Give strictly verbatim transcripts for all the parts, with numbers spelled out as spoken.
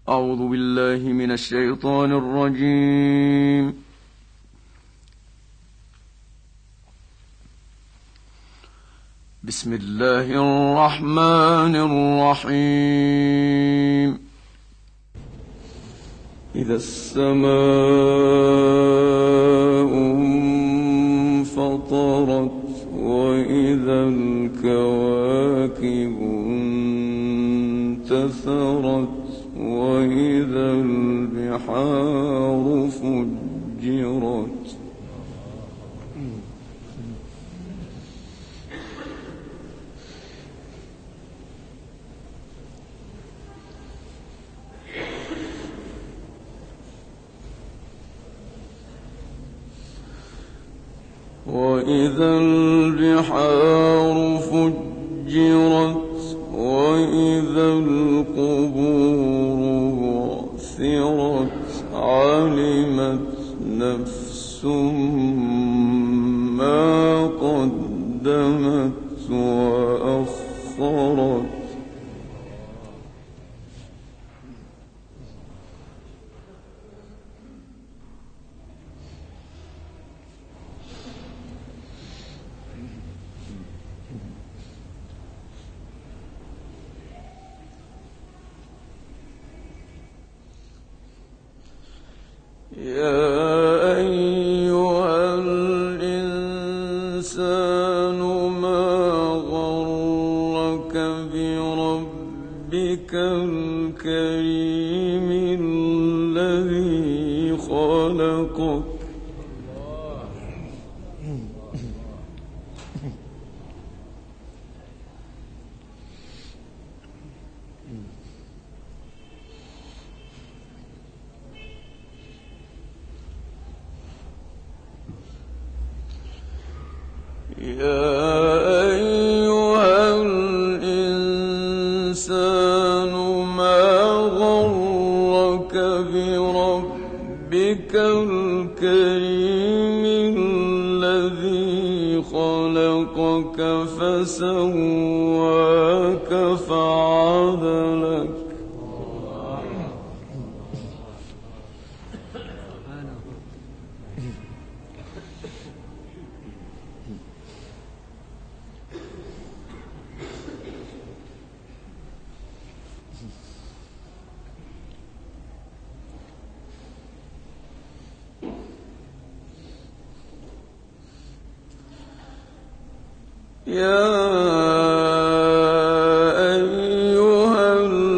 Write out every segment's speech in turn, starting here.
أعوذ بالله من الشيطان الرجيم. بسم الله الرحمن الرحيم. إذا السماء انفطرت وإذا الكواكب انتثرت وإذا البحار فجرت وإذا البحار فجرت وإذا القبور بعثرت علمت نفس ما قدمت وأخرت يا أيها الإنسان ما غرك بربك الكريم الذي خلقك يا أيها الإنسان ما غرك بربك الكريم الذي خلقك فسواك فعدلك يا أيها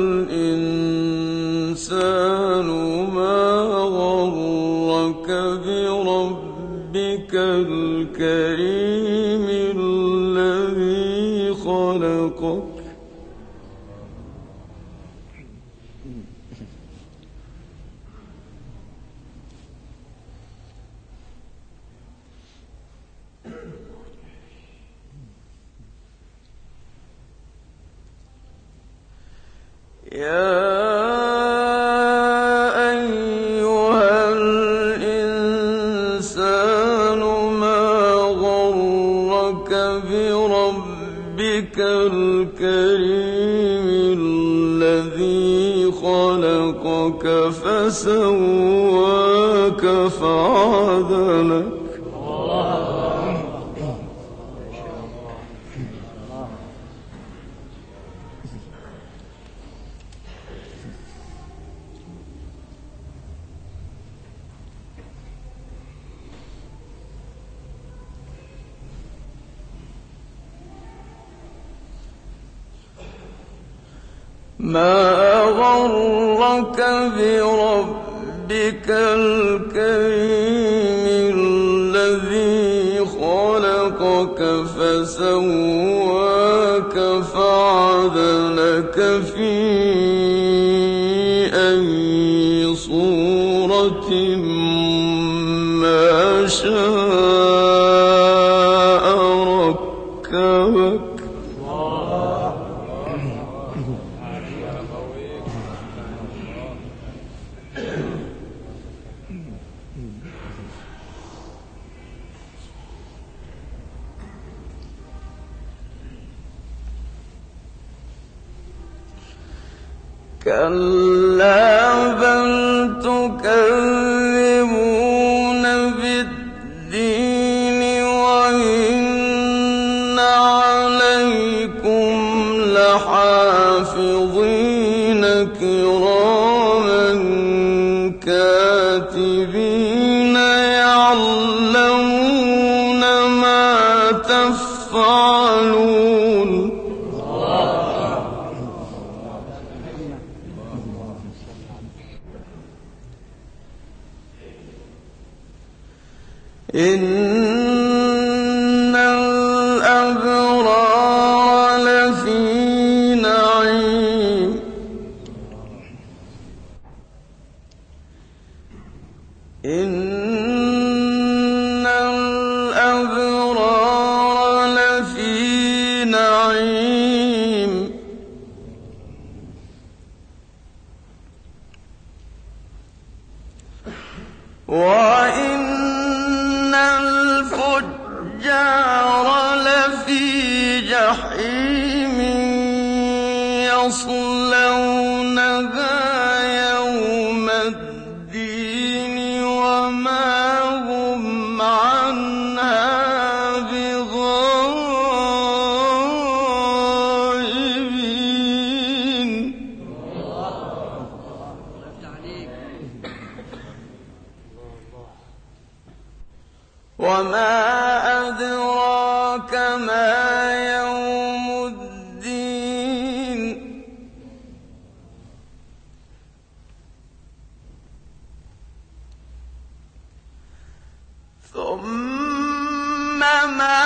الإنسان ما غرك بربك الكريم الذي خلقك يا أيها الإنسان ما غرك بربك الكريم الذي خلقك فسواك فعدلك ما غرك بربك الكريم الذي خلقك فسواك فعدلك في أي صورة ما شاء ركبك كلا بل تكذبون بالدين وإن عليكم لحافظين كراما كاتبين يعلمون ما تفعلون. إن الأبرار لفي نعيم إن الأبرار لفي نعيم وإن الفجار لفي جحيم يصلونها يوم الدين وما هم عنها بغائبين. وما أدراك ما يوم الدين ثم ما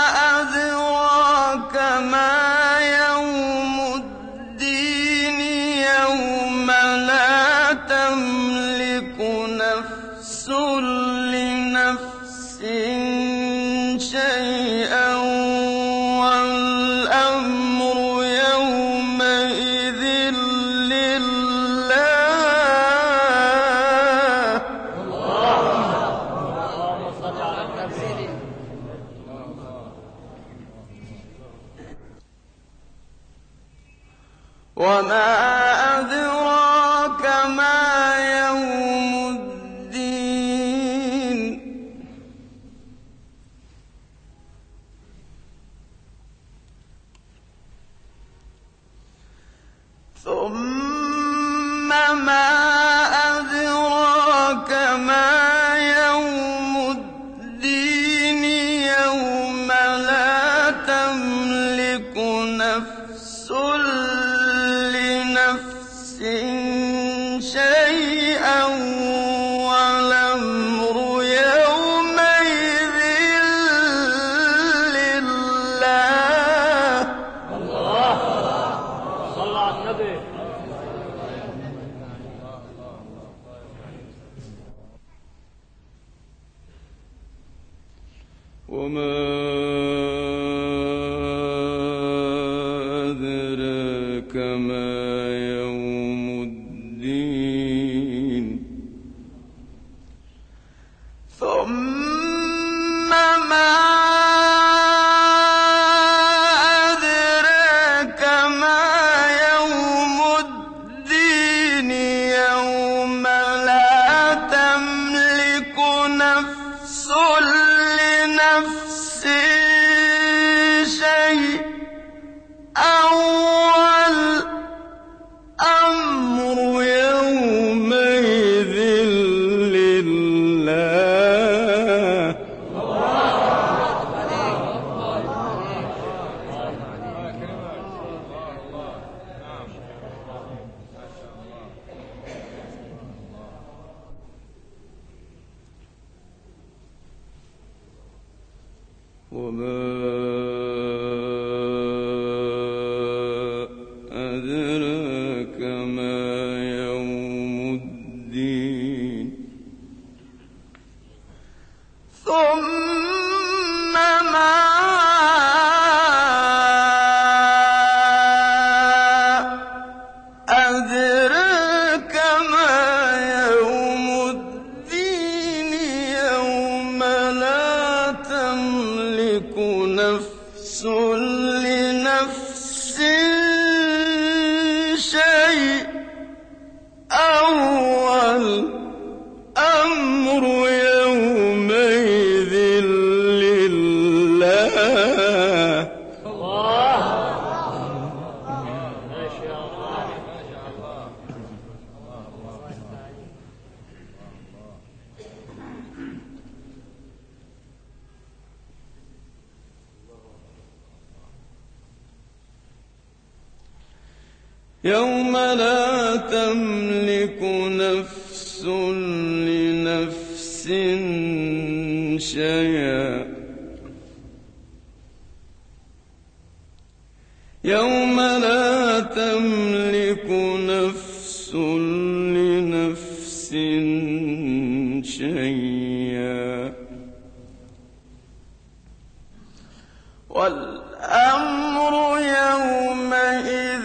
أدراك ما يوم الدين يوم لا تملك نفس لنفس شيئا والأمر يومئذ لله. وما أدراك ما يوم الدين ثم ما أدراك ما يوم الدين يوم لا تملك نفس لنفس شيئا والأمر يومئذ لله. الله صلى على النبي. وما أدراك ما يوم الدين ثم ما أدراك ما يوم الدين يوم لا تملك نفس لنفس شيئا والأمر يومئذ لله. وما أدراك ما يوم الدين ثم ما أدراك ما يوم الدين يوم لا تملك نفس لنفس شيئا أول أمر يومئذ لله. الله ما شاء الله. يوم لا تملك نفس لنفس شيئا يوم لا تملك نفس لنفس شيئا والأمر يومئذ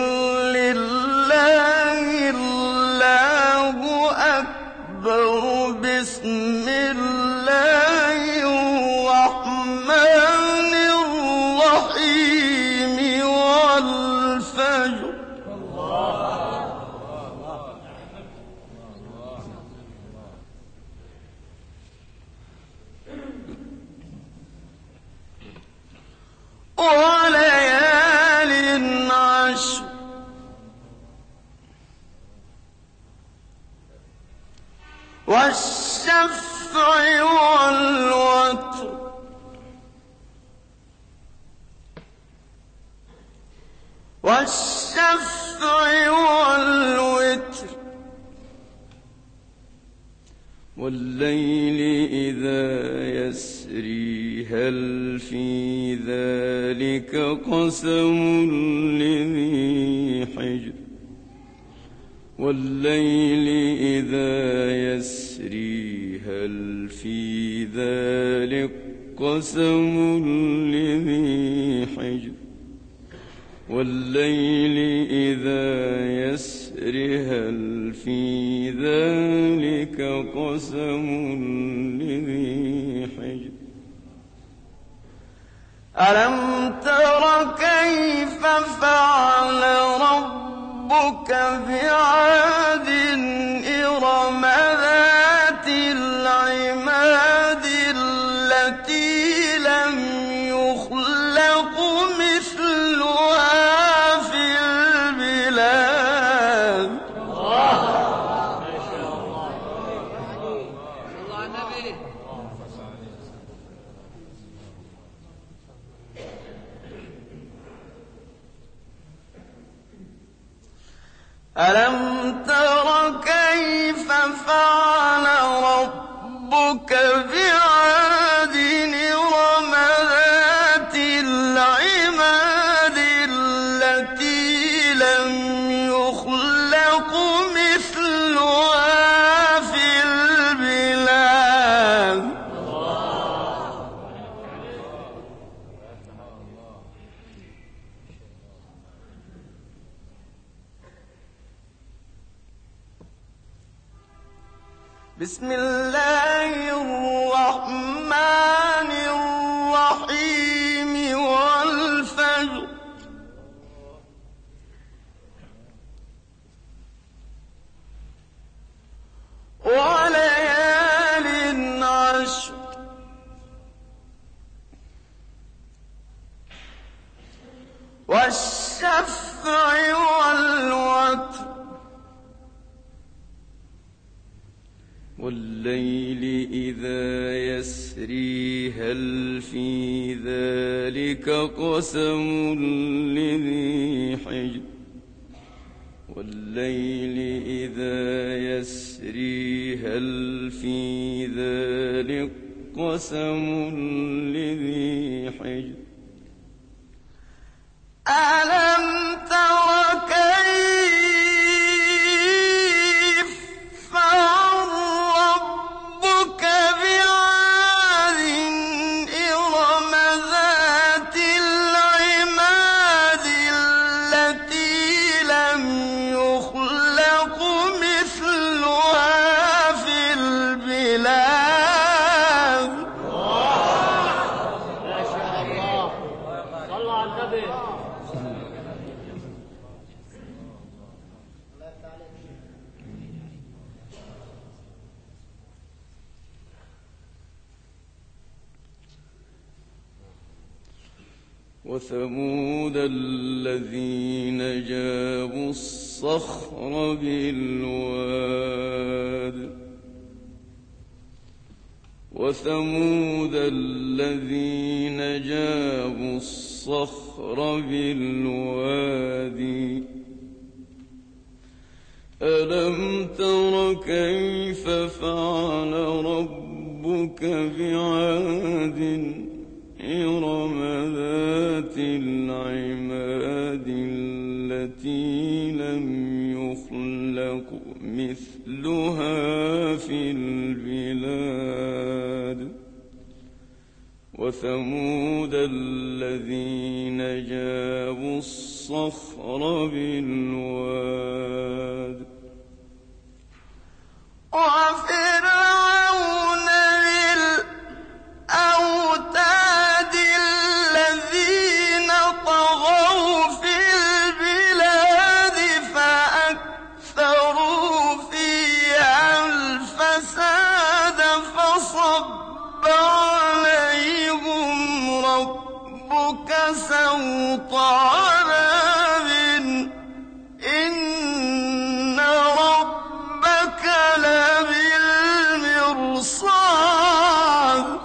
لله. الله أكبر. بسم الله الرحمن الرحيم. والفجر. وليال عشر. والشفع والوتر. والشفع والوتر. والليل إذا يسري. هل في ذلك قسم لذي حجر. والليل إذا يسري. هل في ذلك قسم لذي حجر. والليل إذا يسري. هل في ذلك قسم لذي حجر. ألم تر كيف فعل ربك بعاد. إرم ذات العماد التي لم يخلق مثلها في البلاد. الله ما شاء الله. الله النبي. ألم تر كيف فعل ربك بعاد. إرم ذات العماد التي لم يخلق مثلها في البلاد. بسم الله الرحمن الرحيم. والفجر. وليال عشر. والشفع والوتر. والليل إذا يسري. هل في ذلك قسم لذي حجر. والليل إذا يسري. هل في ذلك قسم لذي حجر. ألم تر كيف فعل ربك بعاد. إرم ذات العماد التي لم يخلق مثلها في البلاد. ما شاء الله. صلى على النبي. وثمود الذين جابوا الصخر بالواد وثمود الذين جابوا الصخر بالوادي ألم تر كيف فعل ربك بعاد إرم ذات العماد التي لم يخلق مثلها في البلاد وثمود الذين جابوا الصخر بالواد وفرعون بالأوتاد الذين طغوا في البلاد فأكثروا فيها الفساد فصب عليهم ربك سوط عذاب إن ربك لبالمرصاد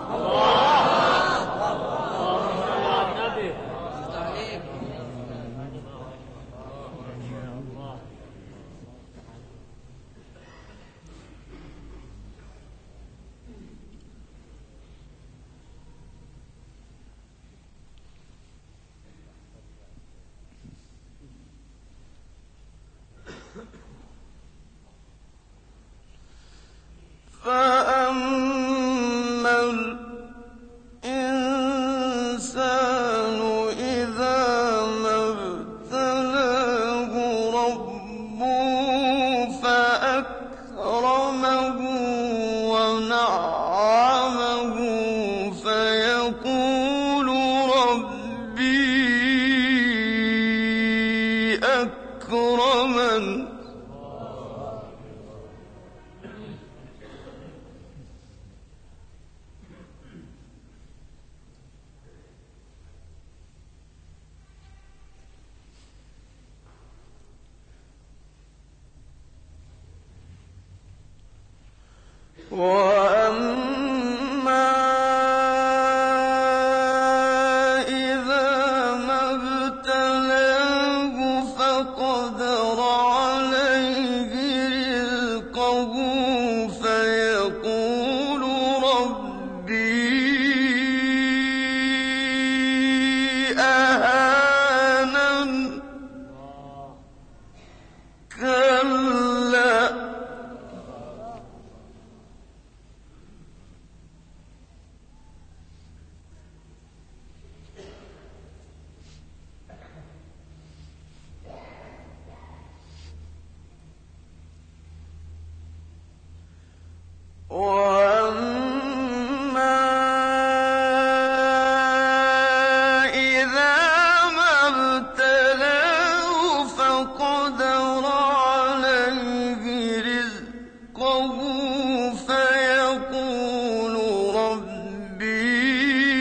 فأما الإنسان إذا ما ابتلاه ربه فأكرمه ونعمه فيقول ربي أكرمن وأما إذا ما ابتلاه فقدر عليه رزقه فيقول ربي أهانن كلا وأما إذا ما ابتلاه فقدر عليه رزقه فيقول ربي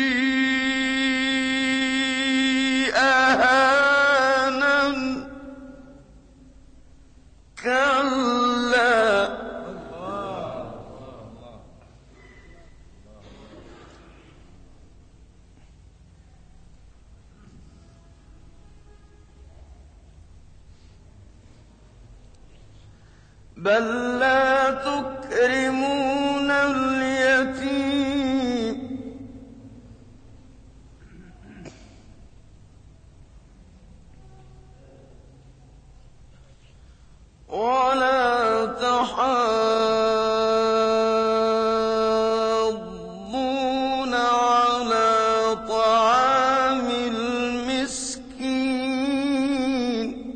أهانن كلا بل لا تكرمون اليتيم ولا تحاضون على طعام المسكين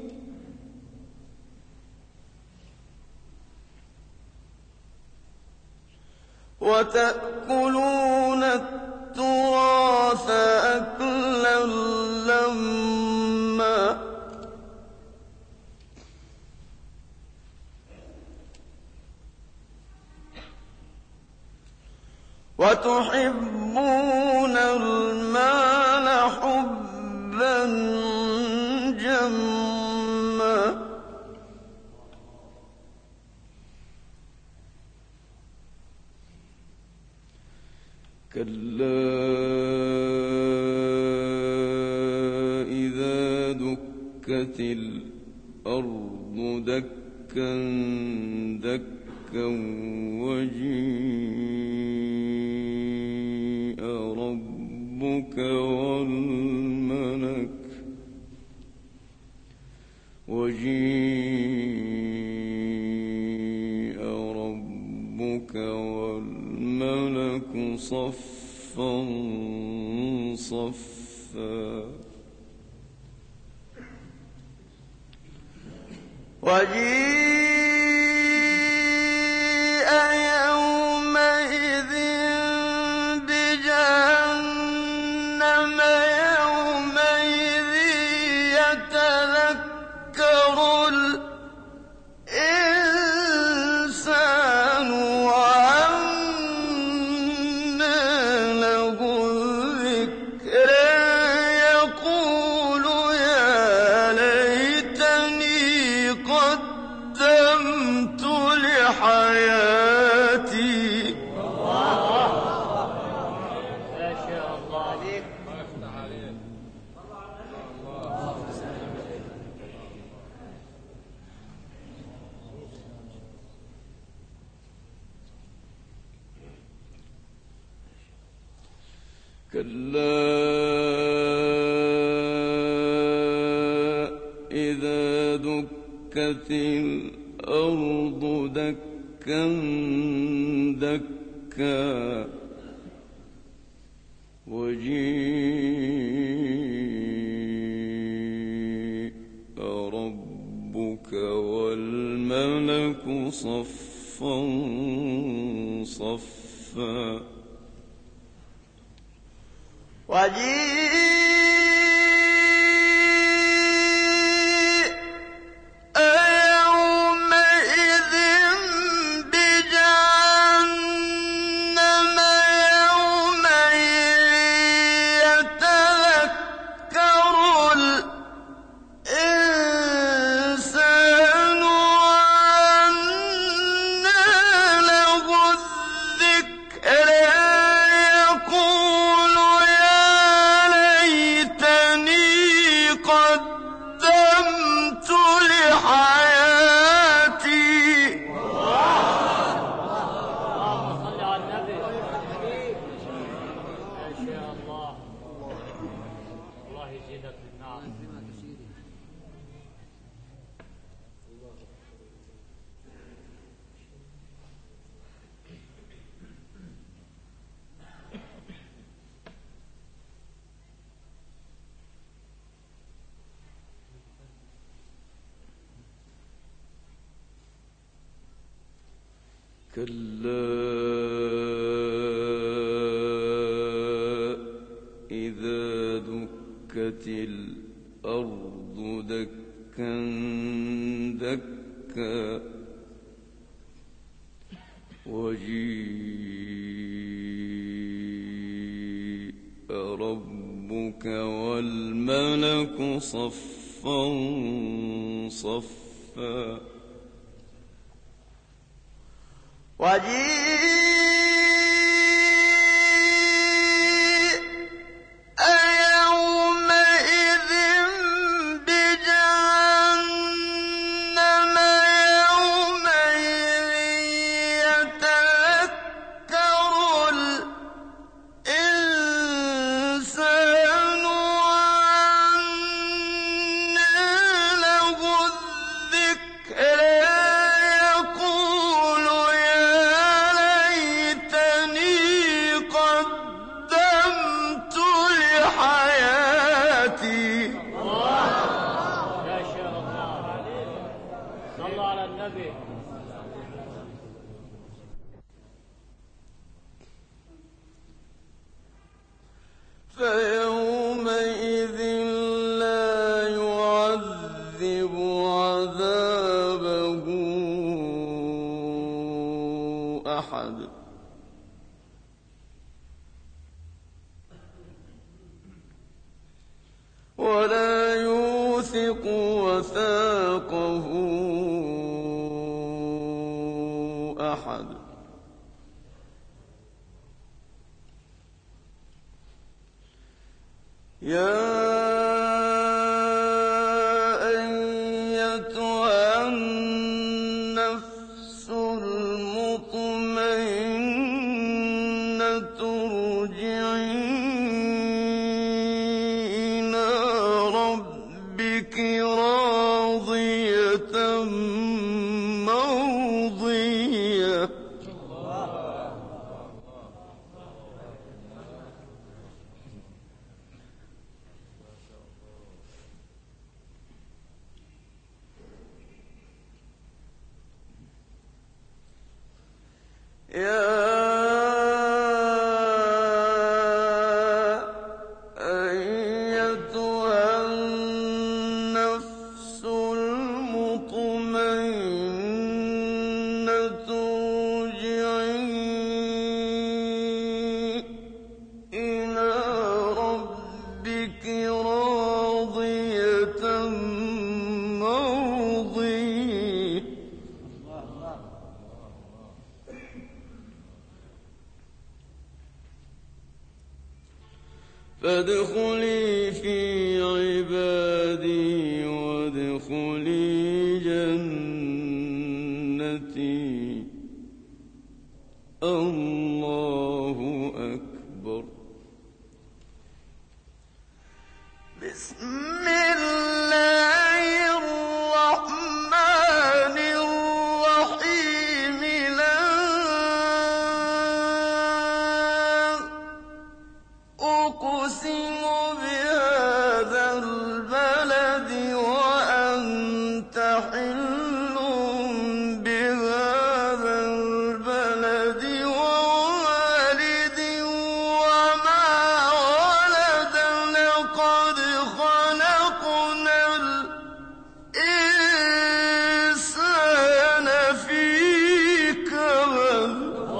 وتأكلون التراث أكلا لما وتحبون المال حبا كلا إذا دكت الأرض دكا دكا وجيء ربك والملك وجيء ربك والملك صفا صفا وجيء يومئذ بجهنم يومئذ يتذكر الإنسان وأنى له الذكر يقول يا ليتني قدمت لحياتي ما شاء الله عليك. كلا إذا دكت الأرض دكا دكا وجيء ربك والملك صفا صفا وجيء يومئذ بجهنم يومئذ يتذكر الإنسان وأنى له الذكر يقول يا ليتني قدمت لحياتي اللهم صل على النبي. ما شاء الله. الله يزيدك من نعم. كلا إذا دكت الأرض دكا دكا وجيء ربك والملك صفا صفا وجيء يومئذ بجهنم يومئذ يتذكر الإنسان وأنى له الذكر يقول يا ليتني قدمت لحياتي ما شاء الله. صلوا على النبي. فيومئذ لا يعذب عذابه أحد ولا يوثق وثاقه أحد يا أيتها النفس المطمئنة ارجعي إلى ربك راضية مرضية يا أيتها النفس المطمئنة ارجعي إلى ربك راضية مرضية فادخلي في عبادي وادخلي جنتي. الله أكبر. بسم الله الرحمن الرحيم. لا أقسم بهذا البلد وأنت حل بهذا البلد ووالد وما ولد لقد خلقنا الإنسان في كبد.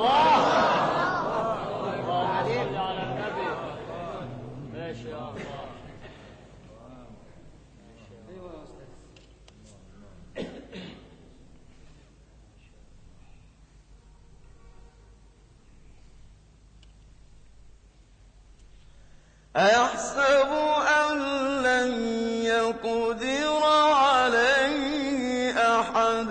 أيحسب أن لن يقدر عليه أحد.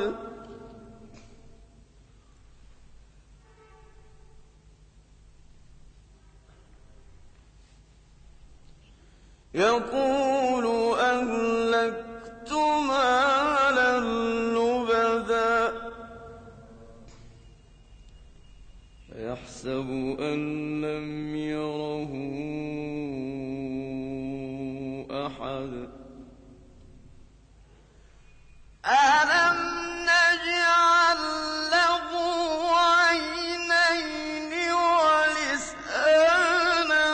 يقول أهلكت مالا لبدا. يحسب أن لم يره أحد. ألم نجعل له عينين ولسانا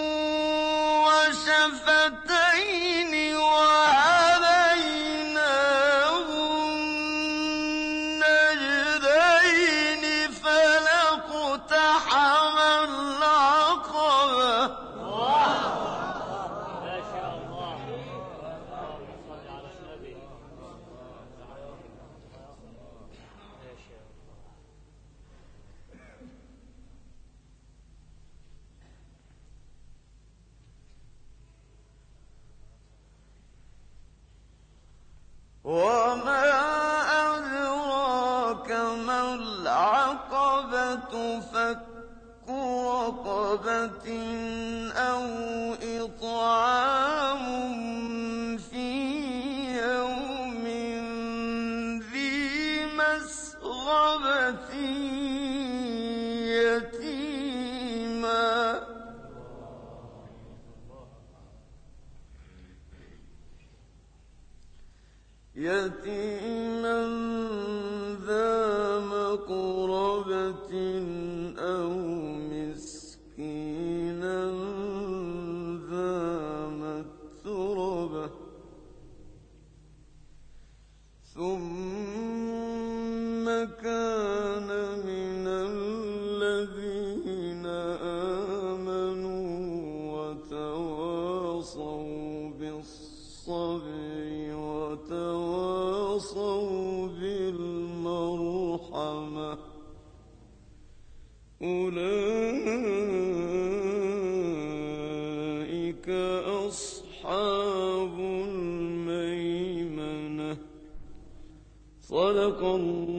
وشفتين وهديناه النجدين فلاقتحم العقبة. وما أدراك ما العقبة. فك رقبة أو إطعام في يوم ذي مسغبة يتيما يتيما ذا مقربة أو مسكينا ذا متربة. ثم كان من الذين آمنوا وتواصوا بالصبر وتواصوا بالمرحمة أولئك صدق الله